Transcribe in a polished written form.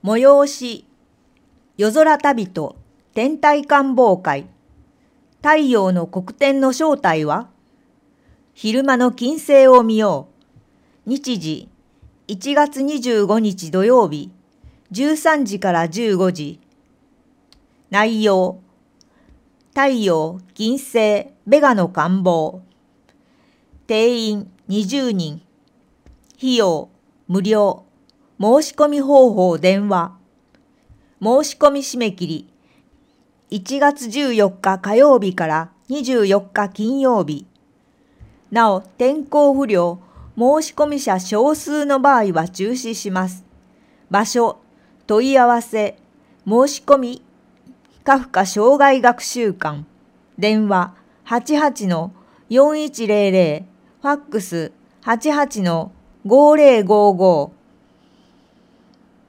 催し、夜空旅と天体観望会。太陽の黒点の正体は？昼間の金星を見よう。日時、1月25日土曜日、13時から15時。内容、太陽、金星、ベガの観望。定員20人。費用、無料。申し込み方法電話。申し込み締め切り。1月14日火曜日から24日金曜日。なお、天候不良、申し込み者少数の場合は中止します。場所、問い合わせ、申し込み、カフカ障害学習館。電話88-4100、ファックス88-5055。